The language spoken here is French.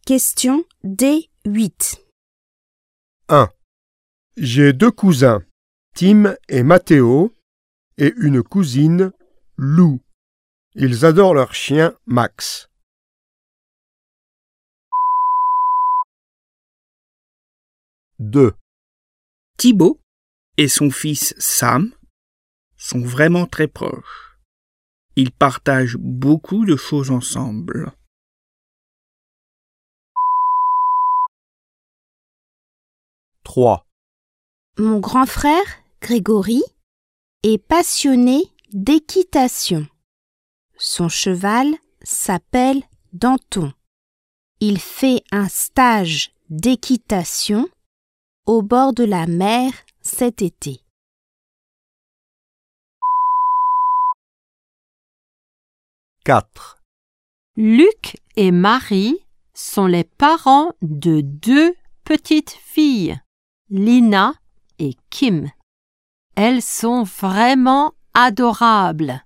Question D8. 1. J'ai 2 cousins, Tim et Matteo, et une cousine, Lou. Ils adorent leur chien, Max. 2. Thibaut et son fils Sam sont vraiment très proches. Ils partagent beaucoup de choses ensemble. 3. Mon grand frère, Grégory, est passionné d'équitation. Son cheval s'appelle Danton. Il fait un stage d'équitation au bord de la mer cet été. 4. Luc et Marie sont les parents de 2 petites filles, Lina et Kim. Elles sont vraiment adorables.